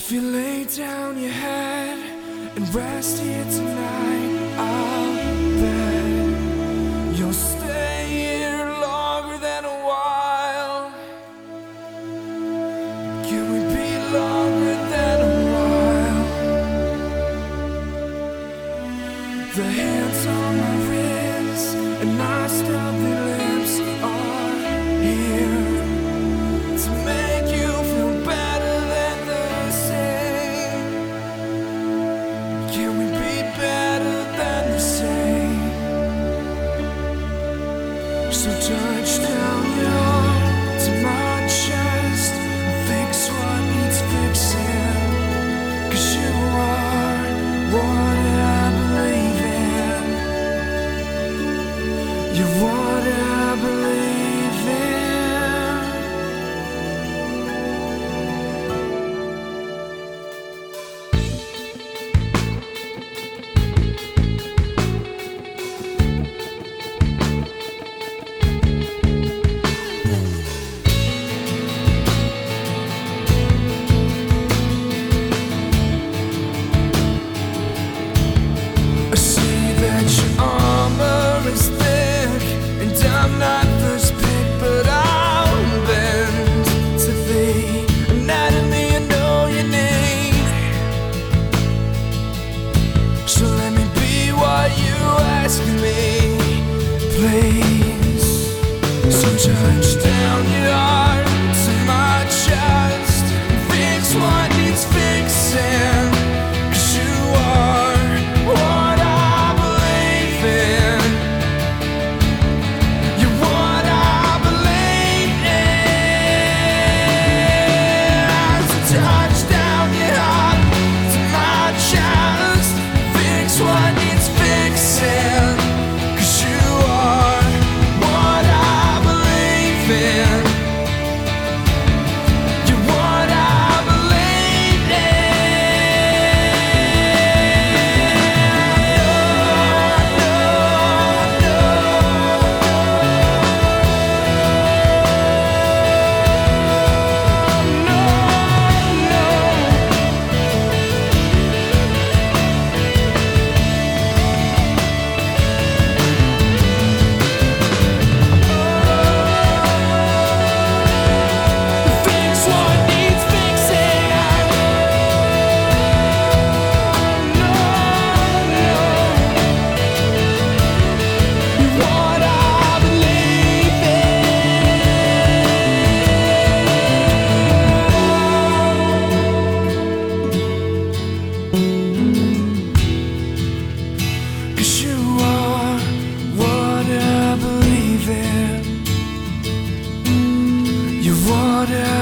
If you lay down your head and rest here tonight, I'll bet you'll stay here longer than a while. Can we be longer than a while? The hands on my wrists and my stealthy lips are here to make you feel better than the same. Can we be better than the same? So touch down your arm to my chest and fix what needs fixing. 'Cause you are what I believe in. You're what I believe in. I see that your armor is thick, and I'm not this big, but I'll bend to the anatomy and know your name. So let me be what you ask me, please. So touch down your arm to my chest and fix what needs fixing. 'Cause you are what I believe in. You're what I believe in. So touch down your heart to my chest, fix what needs fixing. 'Cause you are what I believe in. You're what I believe Fix what needs fixing. No, no. You're what I believe in. 'Cause you are what I believe in. You're what I